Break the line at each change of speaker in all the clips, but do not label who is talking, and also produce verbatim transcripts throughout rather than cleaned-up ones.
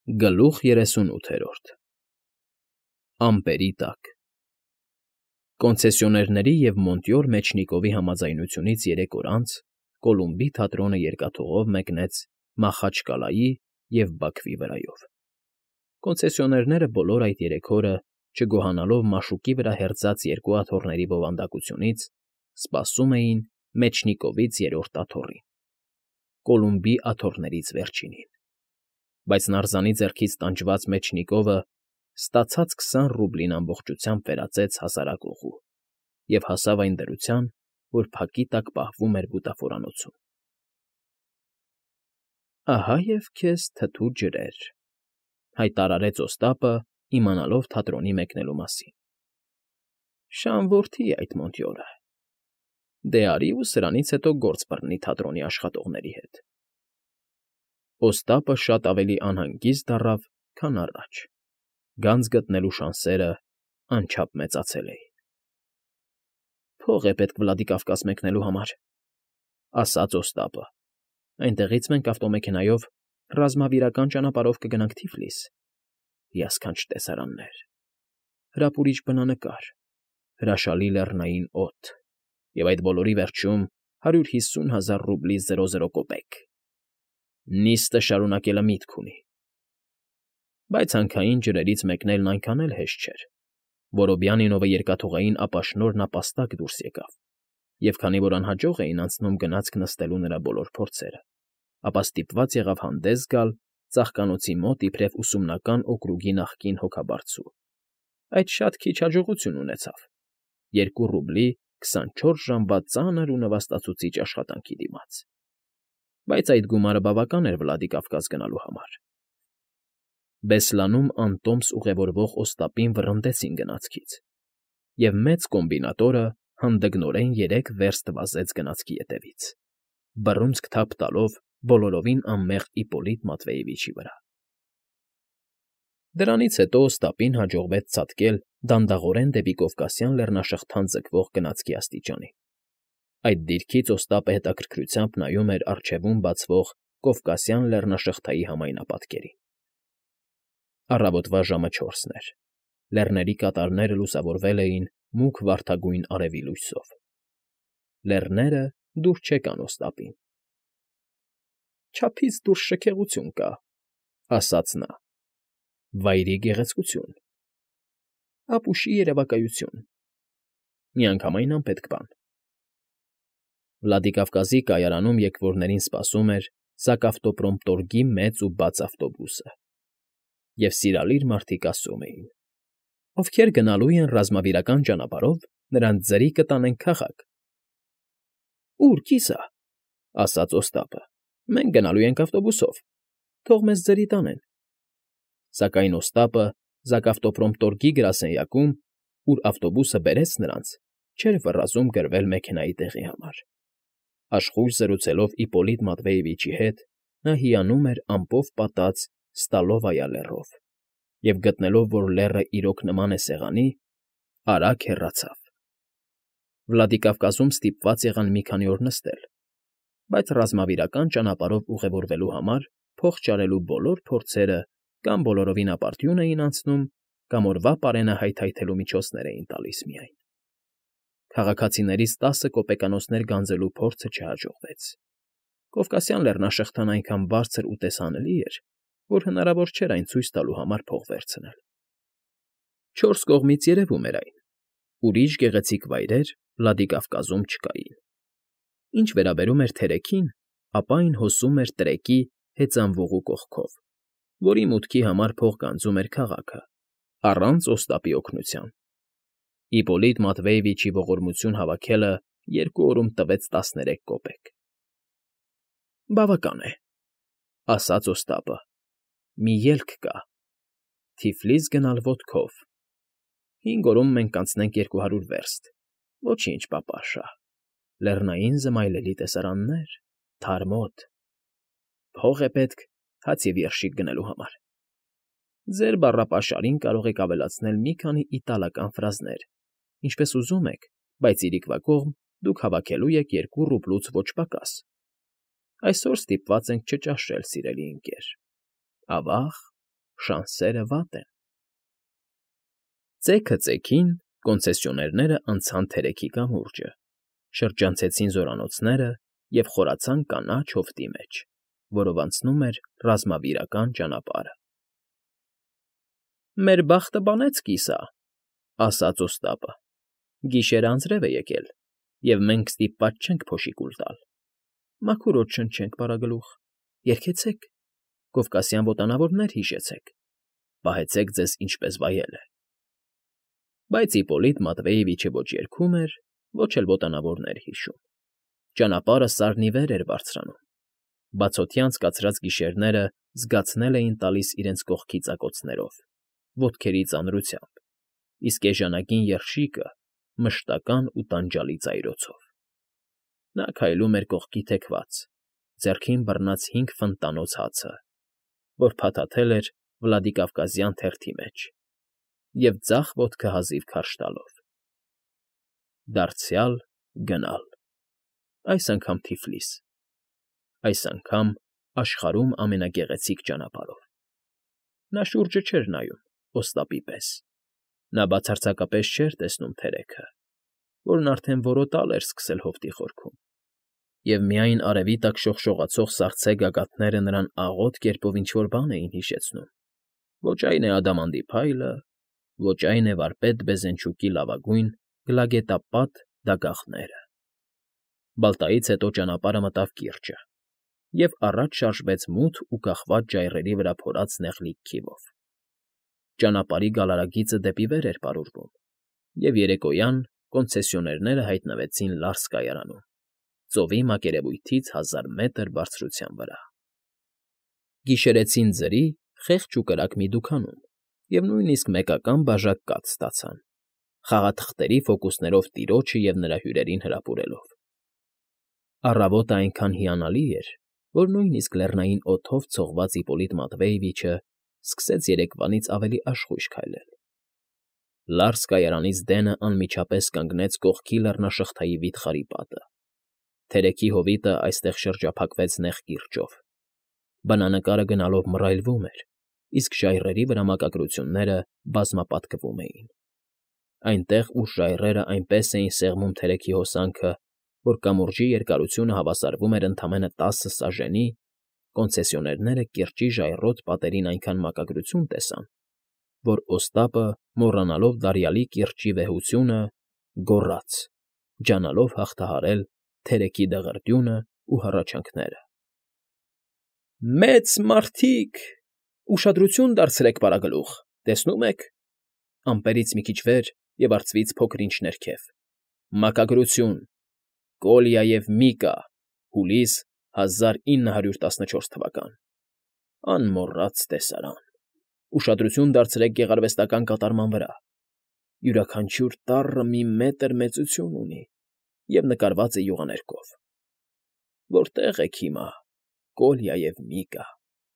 Գլուխ երեսունութերորդ Ամպերի տակ Կոնցեսիոներների և Մոնտյոր Մեջնիկովի համաձայնությունից երեք օր անց Կոլումբի թատրոնը երկաթուղով մեկնեց Մախաչկալայի և Բաքվի վրայով։ Կոնցեսիոներները բոլոր այդ երեք օրը, չգոհանալով մաշուկի վրա հեռծած երկու աթոռների բովանդակությունից, սպասում էին Մեջնիկովից երրորդ աթոռին, Կոլումբի աթոռներից վերջինին։ Բայց նարզանի ձեռքից տանջված Մեջնիկովը ստացած քսան ռուբլին ամբողջությամբ վերածեց հասարակ օղու և հասավ այն դրության, որ փակի տակ պահվում էր բուտաֆորանոցում։ ֊ Ահա և քեզ թթու ջրեր,֊ հայտարարեց Օստապը, իմանալով թատրոնի մեկնելու մասին։ ֊ Շան որդի է այդ Մոնտյորը։ Դե արի ու սրանից հետո գործ բռնի թատրոնի աշխատողների հետ։ Օստապը շատ ավելի անհանգիստ դառավ, քան առաջ. գանձ գտնելու շանսերն անչափ մեծացել էին։ ֊ Փող է պետք Վլադիկավկազ մեկնելու համար,֊ ասաց Օստապը։ Այնտեղից մենք ավտոմեքենայով ռազմավիրական ճանապարհով կգնանք Թիֆլիս. հիասքանչ տեսարաններ, հրապուրիչ բնանկար, հրաշալի լեռնային օդ և այդ բոլորի վերջում հարյուր հիսուն հազար ռուբլի զրո զրո կոպեկ… Նիստը շարունակելը միտք ունի։ Բայց հանքային ջրերից մեկնելն այնքան էլ հեշտ չէր։ Որոբյանինովը երկաթուղային ապաշնոր նապաստակ դուրս եկավ, և քանի որ անհաջող էին անցնում գնացք նստելու նրա բոլոր փորձերը, ապա ստիպված եղավ հանդես գալ ծաղկանոցի մոտ իբրև ուսումնական օկրուգի նախկին հոգաբարձու։ Այդ շատ քիչ հաջողություն ունեցավ՝ երկու ռուբլի քսանչորս ժամվա ծանր ու նվաստացուցիչ աշխատանքի դիմաց։ Բայց այդ գումարը բավական էր Վլադիկավկազ գնալու համար։ Բեսլանում անտոմս ուղևորվող Օստապին վռնդեցին գնացքից, և մեծ կոմբինատորը հանդգնորեն երեք վերստ վազեց գնացքի ետևից, բռունցք թափ տալով բոլորովին անմեղ Իպպոլիտ Մատվեևիչի վրա։ Դրանից հետո Օստապին հաջողվեց ցատկել դանդաղորեն դեպի Կովկասյան լեռնաշղթան ձգվող գնացքի աստիճանին։ Այդ դիրքից Օստապը հետաքրքրությամբ նայում էր առջևում բացվող Կովկասյան լեռնաշղթայի համայնապատկերին։ Առավոտվա ժամը չորսն էր, լեռների կատարները լուսավորվել էին մուգ վարդագույն արևի լույսով։ Լեռները դուր չեկան Օստապին։ ֊ Չափից դուրս շքեղություն կա,֊ ասաց նա,֊ վայրի գեղեցկություն, ապուշի երևակայություն, միանգամայն անպետք բան։ Վլադիկավկազի կայարանում եկվորներին սպասում էր սակավտոպրոմպտորգի մեծ ու բաց ավտոբուսը, և սիրալիր մարդիկ ասում էին. «Ովքեր գնալու են ռազմավիրական ճանապարհով, նրանց ձրի կտանենք քաղաք»։ ֊ Ո՞ւր, կիզա,֊ ասաց Օստապը,֊ մենք գնալու ենք ավտոբուսով, թող մեզ ձրի տանեն։ Սակայն Օստապը սակավտոպրոմպտորգի գրասենյակում, ուր ավտոբուսը բերեց նրանց, չէր վռազում գրվել մեքենայի տեղի համար։ Աշխույժ զրուցելով Իպպոլիտ Մատվեևիչի հետ՝ նա հիանում էր ամպով պատած Ստալովայա լեռով և, գտնելով, որ լեռը իրոք նման է սեղանի, արագ հեռացավ։ Վլադիկավկազում ստիպված եղան մի քանի օր նստել, բայց ռազմավիրական ճանապարհով ուղևորվելու համար փող ճարելու բոլոր փորձերը կամ բոլորովին ապարդյուն էին անցնում, կամ օրվա պարենը հայթայթելու միջոցներ էին տալիս միայն։ Քաղաքացիներից տասը կոպեկանոցներ գանձելու փորձը չհաջողվեց։ Կովկասյան լեռնաշղթան այնքան բարձր ու տեսանելի էր, որ հնարավոր չէր այն ցույց տալու համար փող վերցնել։ Չորս կողմից երևում էր այն. ուրիշ գեղեցիկ վայրեր Վլադիկավկազում չկային։ Ինչ վերաբերում էր թերեքին, ապա այն հոսում էր Տրեկի հեծանվողու կողքով, որի մուտքի համար փող գանձում էր քաղաքը, առանց Օստապի օգնության։ Իպպոլիտ Մատվեևիչի ողորմություն հավաքելը երկու օրում տվեց տասներեք կոպեկ։ ֊ Բավական է,֊ ասաց Օստապը,֊ մի ելք կա. Թիֆլիս գնալ ոտքով։ Հինգ օրում մենք կանցնենք երկու հարյուր վերստ, ոչինչ, պապաշա, լեռնային զմայլելի տեսարաններ, թարմոտ… Փող է պետք հաց և երշիկ գնելու համար։ Ձեր բառապաշարին կարող եք ավելացնել մի քանի իտալական ֆրազներ, ինչպես ուզում եք, բայց իրիկվա կողմ դուք հավաքելու եք երկու ռուբլուց ոչ պակաս։ Այսօր ստիպված ենք չճաշել, սիրելի ընկեր, ավա՜ղ, շանսերը վատ են։ Ծեքը ծեքին կոնցեսիոներները անցան թերեքի կամուրջը, շրջանցեցին զորանոցները և խորացան կանաչ հովտի մեջ, որով անցնում էր ռազմավիրական ճանապարհը։ ֊ Մեր բախտը բանեց կիսա,֊ ասաց Օստապը։֊ Գիշերը անձրև է եկել, և մենք ստիպված չենք փոշի կուլ տալ։ Մաքուր օդ շնչենք, Բարագլուխ, երգեցեք, կովկասյան ոտանավորներ հիշեցեք, պահեցեք ձեզ ինչպես վայել է։ Բայց Իպոլիտ Մատվեևիչը ոչ երգում էր, ոչ էլ ոտանավորներ հիշում. ճանապարհը սարն ի վեր էր բարձրանում, բացօթյա անցկացրած գիշերները զգացնել էին տալիս իրենց կողքի ծակոցներով, ոտքերի ծանրությամբ, իսկ էժանագին երշիկը մշտական ու տանջալի ծայրոցով։ Նա քայլում էր կողքի թեքված, ձեռքին բռնած հինգ ֆնտանոց հացը, որ փաթաթել էր Վլադիկավկազյան թերթի մեջ, և ձախ ոտքը հազիվ քարշ տալով։ Դարձյալ գնալ, այս անգամ Թիֆլիս, այս անգամ աշխարհում ամենագեղեցիկ ճանապարհով։ Նա շուրջը չէր նայում, Օստապի պես, նա բացարձակապես չէր տեսնում թերեքը, որն արդեն որոտալ էր սկսել հովտի խորքում, և միայն արևի տակ շողշողացող սառցե գագաթները նրան աղոտ կերպով ինչ֊որ բան էին հիշեցնում. ոչ այն է ադամանդի փայլը, ոչ այն է վարպետ Բեզենչուկի լավագույն գլագետապատ դագաղները։ Բալտայից հետո ճանապարհը մտավ կիրճը և առաջ շարժվեց մութ ու կախված ժայռերի վրա փորած նեղլիկ քիվով։ Ճանապարհի գալարագիծը դեպի վեր էր պարուրվում, և երեկոյան կոնցեսիոներները հայտնվեցին Լարս կայարանում, ծովի մակերևույթից հազար մետր բարձրության վրա։ Գիշերեցին ձրի խեղճ ու կրակ մի դուքանում և նույնիսկ մեկական բաժակ կաթ ստացան, խաղաթղթերի ֆոկուսներով տիրոջը և նրա հյուրերին հրապուրելով։ Առավոտը այնքան հիանալի էր, որ նույնիսկ լեռնային օդով ցողված Իպոլիտ Մատվեևիչը սկսեց երեկվանից ավելի աշխույժ քայլել։ Լարս կայարանից դենը անմիջապես կանգնեց կողքի լեռնաշղթայի վիթխարի պատը։ Թերեքի հովիտը այստեղ շրջափակվեց նեղ կիրճով։ Բնանկարը գնալով մռայլվում էր, իսկ ժայռերի վրա մակագրությունները բազմապատկվում էին։ Այնտեղ, ուր ժայռերը այնպես էին սեղմում թերեքի հոսանքը, որ կամուրջի երկարությունը հավասարվում էր ընդամենը տասը սաժենի, կոնցեսիոներները կիրճի ժայռոտ պատերին այնքան մակագրություն տեսան, որ Օստապը, մոռանալով դարյալի կիրճի վեհությունը, գոռաց, ջանալով հաղթահարել թերեքի դղրդյունն ու հառաչանքները. Մեծ մարդիկ, ուշադրություն դարձրեք, Բարագլուխ, տեսնո՞ւմ եք, ամպերից մի քիչ վեր և արծվից փոքր ինչ ներքև, մակագրություն, Կոլյա և Միկա, հուլիս հազար ինը հարյուր տասնչորս թվական, անմոռաց տեսարան, ուշադրություն դարձրեք գեղարվեստական կատարման վրա, յուրաքանչյուր տառը մի մետր մեծություն ունի և նկարված է յուղաներկով։ Որտե՞ղ եք հիմա, Կոլյա և Միկա։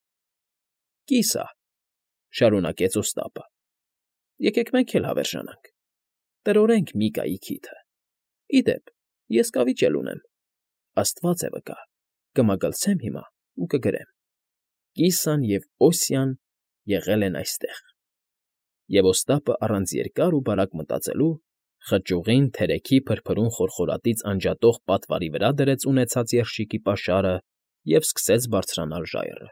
Կիսա,֊ շարունակեց Օստապը,֊ եկեք մենք էլ հավերժանանք, տրորենք Միկայի քիթը։ Ի դեպ, ես կավիճ էլ ունեմ, աստված է վկա, կմագլցեմ հիմա ու կգրեմ. Կիսան և Օսիան եղել են այստեղ։ Եվ Օստապը առանց երկար ու բարակ մտածելու խճուղին թերեքի փրփրուն խորխորատից անջատող պատվարի վրա դրեց ունեցած երշիկի պաշարը և սկսեց բարձրանալ ժայռը։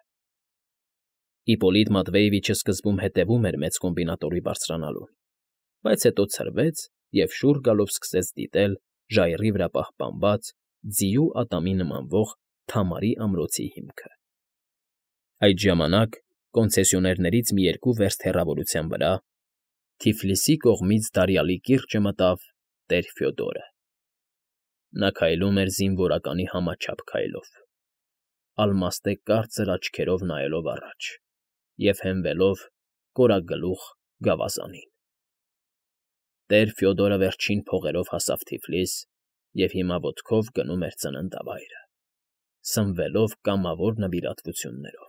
Իպոլիտ Մատվեևիչը սկզբում հետևում էր մեծ կոմբինատորի բարձրանալուն, բայց հետո ցրվեց և շուռ գալով սկսեց դիտել ժայռի վրա պահպանված, ձիու ատամի նմանվող թամարի ամրոցի հիմքը։ Այդ ժամանակ կոնցեսիոներներից մի երկու վերստ հեռավորության վրա Թիֆլիսի կողմից դարյալի կիրճը մտավ տեր Ֆյոդորը։ Նա քայլում էր զինվորականի համաչափ քայլով, ալմաստե կարծր աչքերով նայելով առաջ և հենվելով կորագլուխ գավազանին։ Տեր Ֆյոդորը վերջին փողերով հասավ Թիֆլիս և հիմա ոտքով գնում էր ծննդավայրը, սնվելով կամավոր նվիրատվություններով։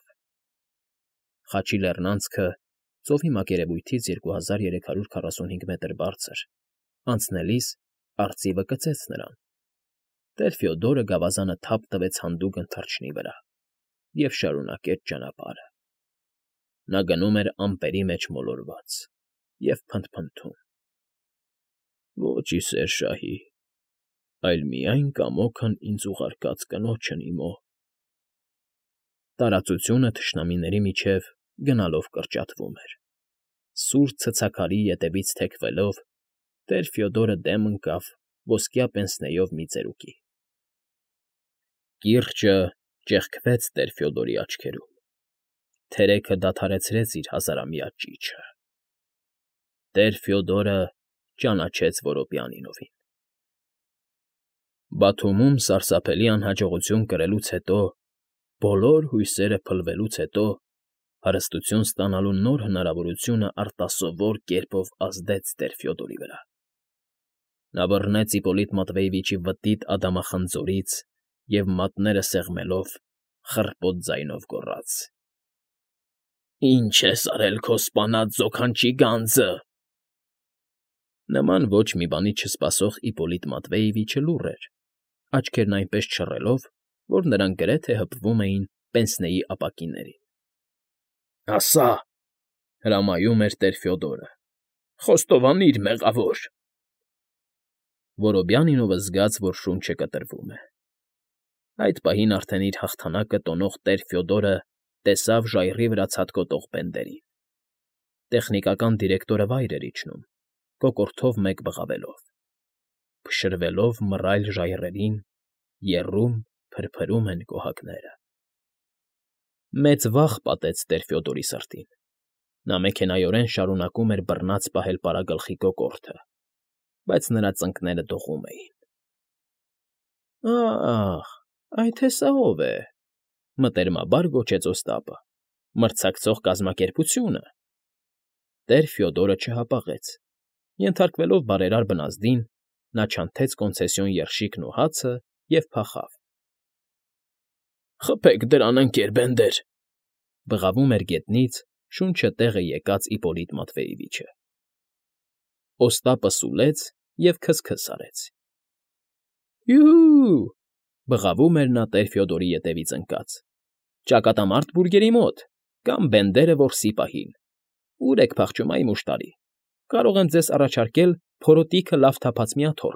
Խաչի լեռնանցքը, ծովի մակերևույթից երկու հազար երեք հարյուր քառասունհինգ մետր բարձր, անցնելիս արծիվը կծեց նրան։ Տեր Ֆյոդորը գավազանը թափ տվեց հանդուգն թռչնի վրա և շարունակեց ճանապարհը։ Նա գնում էր ամպերի մեջ մոլորված և փնթփնթում. Ոչ, ի սեր շահի, այլ միայն կամոքն ինձ ուղարկած կնոջն իմ օ… Տարածությունը թշնամիների միջև գնալով կրճատվում էր, սուր ցցաքարի ետևից թեքվելով, տեր Ֆյոդորը դեմ ընկավ ոսկյա պենսնեյով մի ծերուկի… Կիրճը ճեղքվեց տեր Ֆյոդորի աչքերում, թերեքը դադարեցրեց իր հազարամյա ճիչը… Տեր Ֆյոդորը ճանաչեց Որոբյանինովին… Բաթումում սարսափելի անհաջողություն կրելուց հետո, բոլոր հույսերը փլվելուց հետո, հարստություն ստանալու նոր հնարավորությունը արտասովոր կերպով ազդեց տեր Ֆյոդորի վրա… Նա բռնեց Իպոլիտ Մատվեևիչի վտիտ ադամախնձորից և, մատները սեղմելով, խռպոտ ձայնով գոռաց. Ի՞նչ ես արել քո սպանած ձոքանչի գանձը… Նման ոչ մի բանից չսպասող Իպոլիտ Մատվեևիչը լուռ էր, աչքերն այնպես չռելով, որ նրանք գրեթե հպվում էին պենսնեի ապակիներին։ ֊ Ասա,֊ հրամայում էր տեր Ֆյոդորը,֊ խոստովանիր, մեղավոր… Որոբյանինովը զգաց, որ շունչը կտրվում է… Այդ պահին արդեն իր հաղթանակը տոնող տեր Ֆյոդորը տեսավ ժայռի վրա ցատկոտող բենդերին… Տեխնիկական դիրեկտորը վայր էր իջնում, կոկորդով մեկ բղավելով… Փշրվելով մռայլ ժայռերին, եռում, փրփրում են կոհակները… Մեծ վախ պատեց տեր Ֆյոդորի սրտին… Նա մեքենայորեն շարունակում էր բռնած պահել պարագլխի կոկորդը, բայց նրա ծնկները դողում էին… Ա՜խ, այդ հեսա ո՞վ է,֊ մտերմաբար գոչեց Օստապը,֊ մրցակցող կազմակերպությո՞ւնը… Տեր Ֆյոդորը չհապաղեց… Ենթարկվելով բարերար բնազդին, նա չանթեց կոնցեսիոն երշիկն ու հացը և փախավ… Խփեք դրան, ընկեր բենդեր,֊ բղավում էր գետնից, շունչը տեղը եկած Իպոլիտ Մատվեևիչը… Օստապը սուլեց և քս֊քս արեց… Հյո՜ւ,֊ բղավում էր նա տեր Ֆյոդորի ետևից ընկած,֊ Ճակատամարտ բուրգերի մոտ, կամ բենդերը որսի պահին… Ո՞ւր եք փախչում, այ մուշտարի… Կարող եմ ձեզ առաջարկել փորոտիքը լավ թափած մի աթոռ…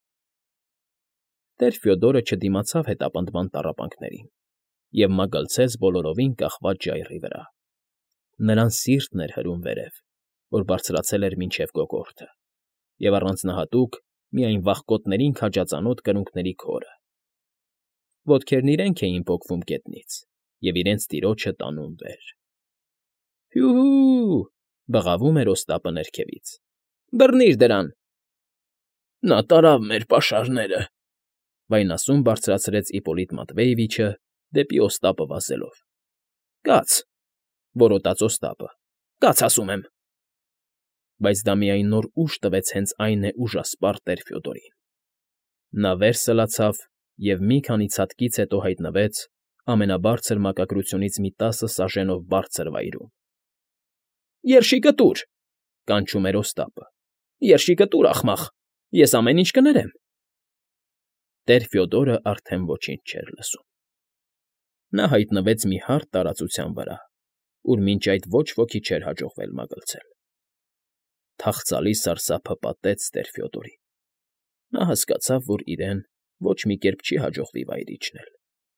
Տեր Ֆյոդորը չդիմացավ հետապնդման տառապանքներին և մագլցեց բոլորովին կախված ժայռի վրա… Նրան սիրտն էր հրում վերև, որ բարձրացել էր մինչև կոկորդը, և առանձնահատուկ միայն վախկոտներին քաջածանոթ կրունկների քորը… Ոտքերն իրենք էին պոկվում գետնից և իրենց տիրոջը տանում վեր… Հյո՜ւ,֊ բղավում էր Օստապը ներքևից,֊ բռնիր դրան… Նա տարավ մեր պաշարները…֊ վայնասուն բարձրացրեց Իպոլիտ Մատվեևիչը, դեպի Օստապը վազելով։ ֊ Կաց,֊ որոտաց Օստապը,֊ կաց, ասում եմ… Բայց դա միայն նոր ուժ տվեց հենց այն է ուժասպառ տեր Ֆյոդորին… Նա վեր սլացավ և մի քանի ցատկից հետո հայտնվեց ամենաբարձր մակագրությունից մի տասը սաժենով բարձր վայրում… Երշիկը տուր,֊ կանչում էր Օստապը,֊ Երշիկը տուր, ախմախ, ես ամեն ինչ կներեմ… Տեր Ֆյոդորը արդեն ոչինչ չէր լսում… Նա հայտնվեց մի հարթ տարածության վրա, ուր մինչ այդ ոչ ոքի չէր հաջողվել մագլցել… Թախծալի սարսափը պատեց տեր Ֆյոդորին… Նա հասկացավ, որ իրեն ոչ մի կերպ չի հաջողվի վայր իջնել…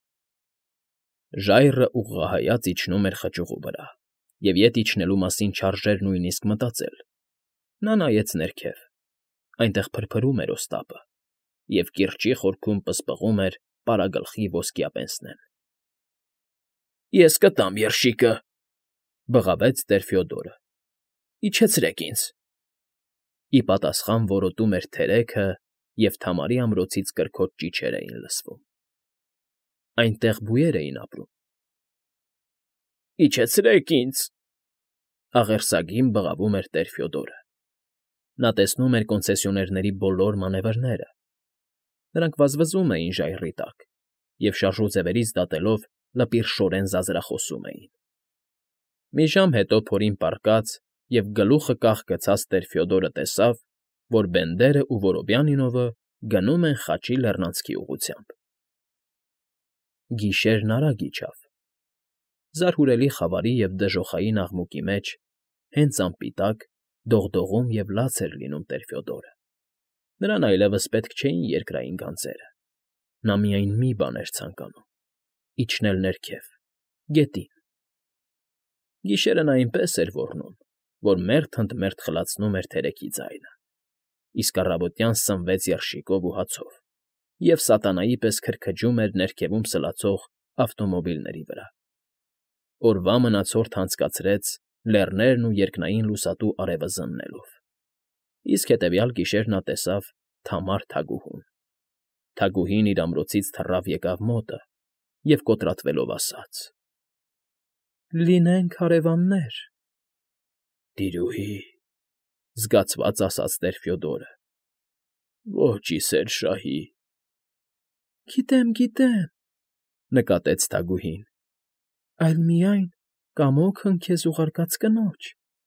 Ժայռը ուղղահայաց իջնում էր խճուղու վրա, և ետ իջնելու մասին չարժեր նույնիսկ մտածել… Նա նայեց ներքև… Այնտեղ փրփրում էր Օստապը, և կիրճի խորքում պսպղում էր պարագլխի ոսկյա պենսնեն… Ես կտամ երշիկը,֊ բղավեց տեր Ֆյոդորը,֊ իջեցրեք ինձ… Ի պատասխան որոտում էր թերեքը, և թամարի ամրոցից կրքոտ ճիչեր էին լսվում… Այնտեղ բույեր էին ապրում… Իջեցրեք ինձ… աղերսագին բղավում էր տեր Ֆյոդորը… Նա տեսնում էր կոնցեսիոներների բոլոր մանևրները… Նրանք վազվզում էին ժայռի տակ և շարժուձևերից դատելով լպիրշորեն ձազրախոսում էին… Մի ժամ հետո փորին պառկած և գլուխը կախ գցած տեր Ֆյոդորը տեսավ, որ Բենդերն ու Որոբյանինովը գնում են Խաչի լեռնանցքի ուղղությամբ… Գիշերն արագ իջավ… զարհուրելի խավարի և դժոխային աղմուկի մեջ, հենց անպիտակ, դողդողում և լաց էր լինում տեր֊Ֆյոդորը. նրան այլևս պետք չէին երկրային գանձերը, նա միայն մի բան էր ցանկանում՝ իջնել ներքև, գետին։ Գիշերը նա այնպես էր ոռնում, որ մերթ ընդ մերթ խլացնում էր թերեքի ձայնը, իսկ առավոտյան սնվեց երշիկով ու հացով և սատանայի պես քրքջում էր ներքևում սլացող ավտոմոբիլների վրա։ Օրվա մնացորդն անցկացրեց լեռներն ու երկնային լուսատու արևը զննելով, իսկ հետևյալ գիշեր նա տեսավ թամար թագուհուն։ Թագուհին իր ամրոցից թռավ եկավ մոտը և կոտրատվելով ասաց. «Լինենք հարևաններ»։ «Տիրուհի», զգացված ասաց տեր֊Ֆյոդորը։ «Ոչ, ի սեր շահի»։ «Գիտեմ, գիտեմ,֊ նկատեց թագուհին,֊ այլ միայն կամոք հնգ քեզ ուղարկած կնոջ»։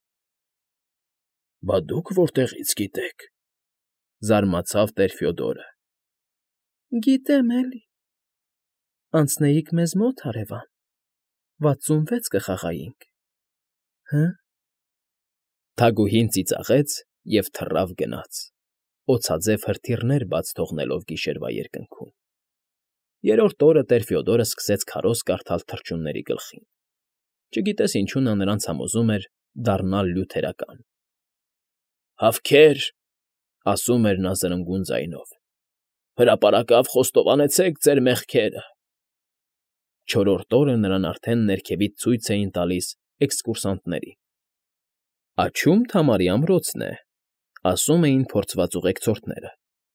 «Բա դուք որտեղի՞ց գիտեք,֊ զարմացավ տեր֊Ֆյոդորը։ «Գիտեմ էլի, անցնեիք մեզ մոտ, հարևան, վաթսունվեց կխաղայինք, հը՞»։ Թագուհին ծիծաղեց և թռավ գնաց, օձաձև հրթիռներ բաց թողնելով գիշերվա երկնքում։ Երրորդ օրը տեր֊Ֆյոդորը սկսեց քարոզ կարդալ թռչունների գլխին, չգիտես ինչու նա նրանց համոզում էր դառնալ լյութերական։ «Հավքեր,֊ ասում էր նա զրնգուն ձայնով,֊ հրապարակավ խոստովանեցեք ձեր մեղքերը»։ Չորրորդ օրը նրան արդեն ներքևից ցույց էին տալիս էքսկուրսանտներին։ «Աջում Թամարի ամրոցն է»,֊ ասում էին փորձված ուղեկցորդները։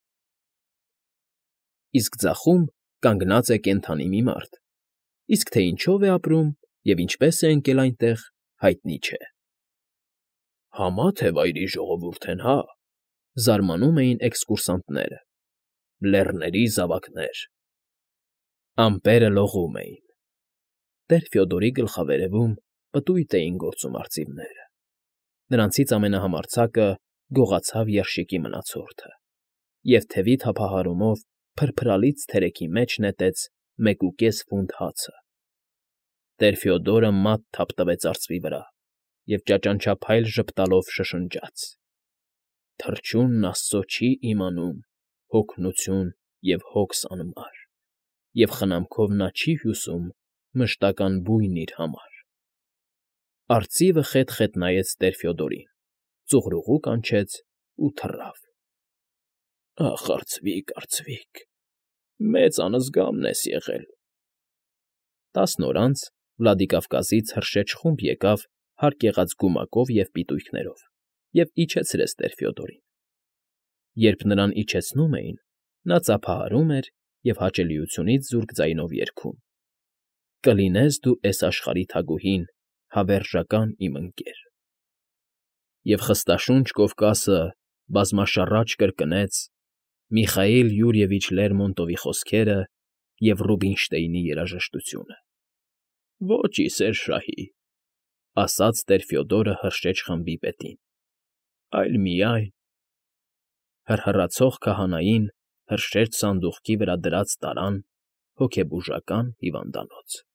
Իսկ ձախում կանգնած է կենդանի մի մարդ, իսկ թե ինչով է ապրում և ինչպես է ընկել այնտեղ, հայտնի չէ։ «Համա թե վայրի ժողովուրդ են, հա,֊ զարմանում էին էքսկուրսանտները,֊ լեռների զավակներ»։ Ամպերը լողում էին։ Տեր֊Ֆյոդորի գլխավերևում պտույտ էին գործում արծիվները։ Նրանցից ամենահամարձակը գողացավ երշիկի մնացորդը և թևի թափահարումով փրփրալից թերեքի մեջ նետեց մեկուկես ֆունտ հացը։ Տեր֊Ֆյոդորը մատ թափ տվեց արծվի վրա և ճաճանչափայլ ժպտալով շշնջաց. «Թռչունն աստծո չի իմանում հոգնություն և հոգս անմար, և խնամքով նա չի հյուսում մշտական բույն իր համար»։ Արծիվը խետ֊խետ նայեց տեր֊Ֆյոդորին, ծուխրուղու կանչեց ու թռավ։ «Ախ, արծվիկ, արծվիկ, մեծ անզգամն ես եղել»։ Տասն օր անց Վլադիկավկազից հրշեջ խումբ եկավ հարկ եղած գումակով և պիտույքներով և իջեցրեց տեր֊Ֆյոդորին։ Երբ նրան իջեցնում էին, նա ծափահարում էր և հաճելիությունից զուրկ ձայնով երգում. «Կլինես դու էս աշխարհի թագուհին, հավերժական իմ ընկեր»։ Եվ խստաշունչ Կովկասը բազմաշառաչ կրկնեց Միխայիլ Յուրիևիչ Լերմոնտովի խոսքերը և Ռուբինշտեյնի երաժշտությունը։ «Ոչ, ի սեր շահի», ասաց տեր֊Ֆյոդորը հրշեջ խմբի պետին,֊ այլ միայն… Հռհռացող քահանային հրշեջ սանդուղքի վրա դրած տարան հոգեբուժական հիվանդանոց։